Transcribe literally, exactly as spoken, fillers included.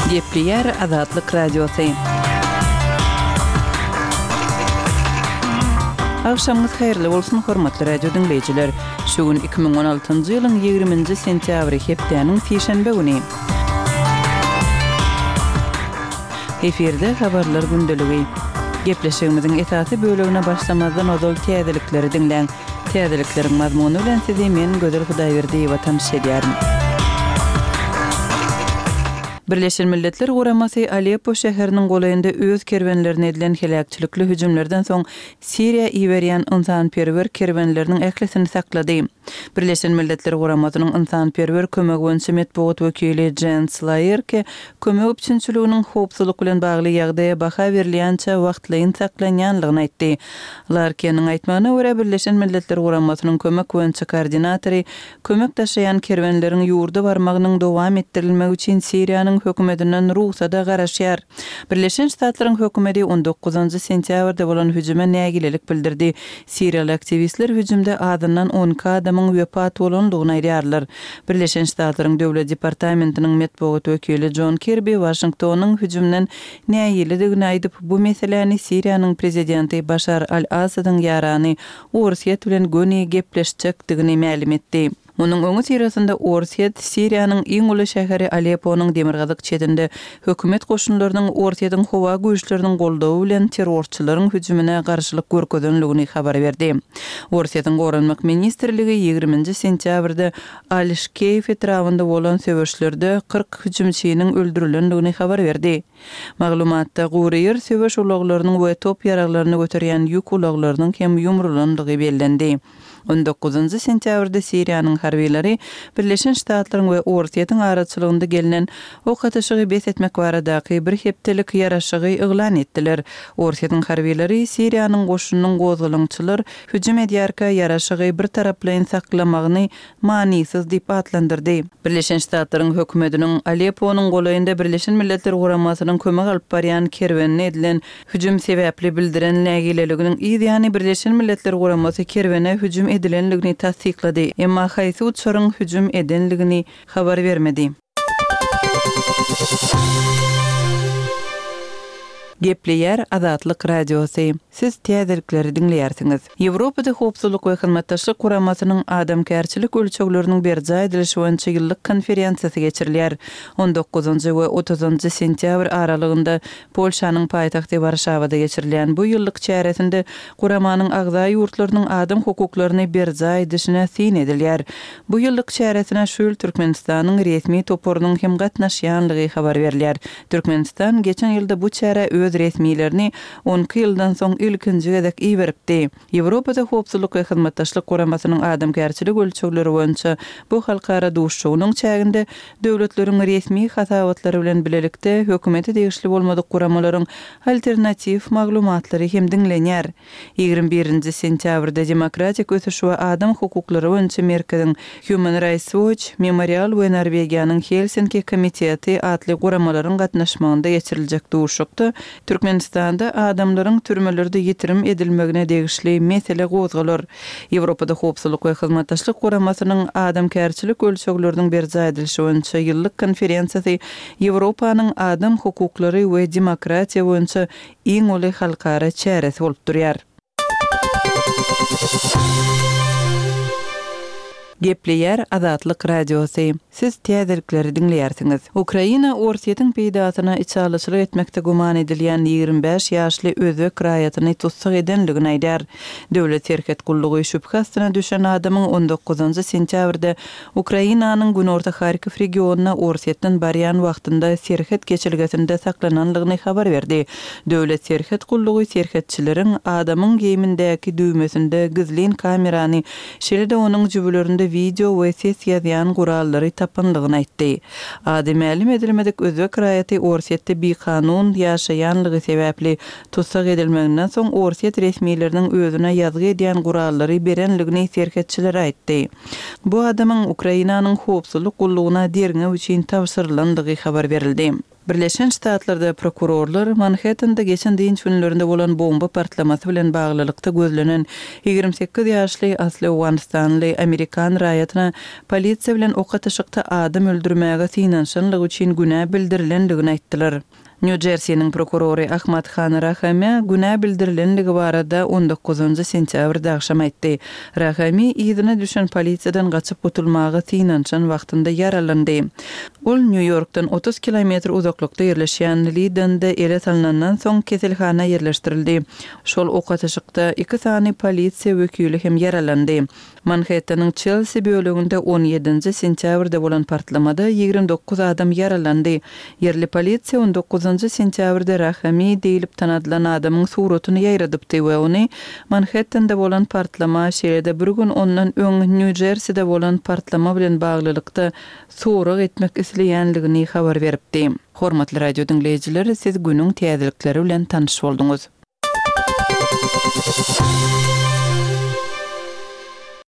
Gepleyer Azatlyk Radiosu. Akşamınız hayırlı bolsun hormatly radio dinleyijiler. Şu gün iki bin on altyncı ýylyň ýygrimiňji sentýabry hepdeniň seşenbe güni. Eferde habarlar gündeligi. Gepleşigimiziň esasy bölegine başlamazdan ozal täzelikleri dinleň. Täzelikleriň mazmuny bilen sizi men Gözel Hudaýberdi watan şedýärim. Birleşen Milletler Guramasy Aleppo şäheriniň golayynda öz kerwenlerine edilen helakçylykly hüjümlerden soň Siriýa iweriýän ynsanperwer kerwenleriniň ählesini saklady. Birleşen Milletler Guramasynyň ynsanperwer kömek öňçi medeniýet wekili Jens Slayer-ke kömek üçinçiliginiň howpsuzlyk bilen bagly ýagdaýa baha berilýänçe wagtlaýyn saklanýanlygyny aýtdy. Larkeniň aýtmagyna görä Birleşen Milletler Guramasynyň kömek öňçi koordinatory kömek taşıyan kerwenleriň ýurda barmagynyň dowam etdirilmegi üçin Siriýanyň hökümetinden ruhsada garaşýar. Birleşen Ştatlaryň hökümeti on dokuzunçy sentýabrda bolan hüjüme nägilelik bildirdi. Siriýaly aktivistler hüjümde adından on adamyň wepat bolandygyny aýdýarlar. Birleşen Ştatlaryň döwlet departamentiniň medeniýet wekili John Kirby Washingtonyň hüjümden nägileligini aýdyp, bu meseleni Siriýanyň prezidenti Bashar al-Asadyň ýarany Ursiýet bilen göni gepleşjekdigini ma'lum etdi. Onun öňü sirasynda Ursiýet Siriýanyň iň uly şäheri Alepponyň demirgazyk çetinde hökümet goşunlarynyň Ursiýetyň howa güýçleriniň goldawy bilen terrorçylaryň hüjümine garşylyk görkezenligini habar berdi. Ursiýetyň Gorunmak ministrligi ýygrimiňji sentýabrda Alişkeýef etrawynda bolan söwüşlerde kırk hüjümçiniň öldürilendigini habar berdi. Maglumatda Guriýer söwüş ulaglarynyň we top ýaraglaryny göterýän ýük ulaglarynyň hem ýumrulandygy bellendi. on dokuzunçy sentýabrda Siriýanyň harbiýleri Birleşen Ştatlaryň we Ursiýetyň araçylygynda gelinen ok atyşygy bes etmek baradaky bir hepdelik ýaraşygy eglan etdiler. Ursiýetyň harbiýleri Siriýanyň goşunynyň gozgalançylar hüjüm edýärkä ýaraşygy bir taraplaýyn saklamagyny manisiz diýip atlandyrdy. Birleşen Ştatlaryň hökümetiniň Alepponyň golaýynda Birleşen Milletler Guramasynyň kömek alyp barýan kerwenine edilen hüjüm sebäpli bildiren nägileliginiň ýa-ni Birleşen Milletler Guramasy kerwene hüjüm edilenligini tasdiklady. Emma haýsy uçaryň hüjüm edenligini habar bermedi. Gepleyer Azatlyk Radiosu. Siz täzelikleri dinleýärsiňiz. Ýewropada howpsuzlyk we hyzmatdaşlyk Guramasynyň adamkärçilik ölçekleriniň berjä edilişi boýunça ýyllyk konferensiýasy geçirilýär. on dokuzunçy we otuzunçy sentýabr aralygynda Polşanyň paýtagty Warşawada geçirilýän bu ýyllyk çäresinde Guramanyň agza ýurtlarynyň adam hukuklaryny berjä edişine sin edilýär. Bu ýyllyk çäresine şol Türkmenistanyň resmi toporunyň hem gatnaşýanlygy habar berilýär. Türkmenistan geçen ýylda bu çäre öz resmilerini on ýyldan soň ilkinji gezek iýeripdi. Ýewropada howpsuzlyk we hyzmatdaşlyk Guramasynyň adamkärçilik ölçekleri boýunça bu halkara duşşugynyň çäginde döwletleriň resmi hasabatlary bilen bilelikde hökümeti degişli bolmadyk guramalaryň alternativ maglumatlary hem dinlenýär. ýygrimi birinçi sentýabrda Demokratik ösüş we adam hukuklary boýunça merkeziň Human Rights Watch, Memorial we Norwegiýanyň Helsinki komiteti atly guramalaryň gatnaşmagynda geçiriljek duşşukda Türkmenistanda adamlaryň türmelerde ýetirim edilmegine degişli mesele gozgalar. Ýewropada howpsuzlyk we hyzmatdaşlyk Guramasynyň adamkärçilik ölçekleriniň berjä edilişi boýunça ýyllyk konferensiýasy Ýewropanyň adam hukuklary we demokratiýa boýunça iň uly halkara çäresi bolup durýar. Gepleyer Azatlyk Radiosu. Siz täzelikleri dinleýärsiňiz. Ukraina Ursiýetyň peýdasyna içalyşlyk etmekde guman edilýän ýygrimi beş ýaşly özbek raýatyny tutsak edenligini aýdýar. Döwlet serket gullugy şüphasyna düşen adamyň on dokuzunçy sentýabrda Ukrainanyň günorta Harkiv regionuna Ursiýetden barýan wagtynda serket geçirgesinde saklananlygyny habar berdi. Döwlet serket gullugy serketçileriň adamyň geýimindäki düýmesinde gizlin kamerany şeýle-de onuň jübülerinde video we ses ýazýan gurallary tapanlygyny aýtdy. Ady ma'lum edilmedik özbek raýaty Ursiýetde bir kanun ýaşaýanlygy sebäpli tutsak edilmeginden soň Ursiýet resmileriniň özüne ýazgy edýän gurallary berenligini serketçiler aýtdy. Bu adamyň Ukrainanyň howpsuzlyk gullugyna derňe üçin tapşyrylandygy habar berildi. Birleşen Ştatlarda prokurorlar Manhattan'da geçen dinç günlerinde bolan bomba partlaması bilen baglylykda gözlenen ýigirme sekiz ýaşly Asli Wanstanly Amerikan raýatyna polisiýa bilen ok ataşykda adam öldürmäge synanşanlygy üçin günä bildirilendigini aýtdylar. New Jersey'nin prokurory Ahmad Khan Rahami günä bildirilenligi barada on dokuzunçy sentýabrda akşam aýtdy. Rahami ýygyna düşen polisiýadan gaçyp gutulmagy synanşan wagtynda yaralandy. Ol New York'tan otuz kilometr uzaklykda ýerleşýän Lidende ele salynandan soň keselhana ýerleşdirildi. Şol ok ataşykda iki sany polisiýa wekili hem yaralandy. Manhattan'ın Chelsea bölügünde on ýedinçi sentýabrda bolan partlamada ýigirme dokuz adam yaralandy. Yerli polisiýa on dokuzunçy sentýabrda Rahami diýilip tanadylan adamyň suratyny ýaýradypdy we ony Manhattan'da bolan partlama şeýlede bir gün ondan öň New Jersey'de bolan partlama bilen baglylykda sorak etmek isleýänligini habar beripdi. Hormatly radio dinleýijiler, siz günüň täzelikleri bilen tanyş boldunuz.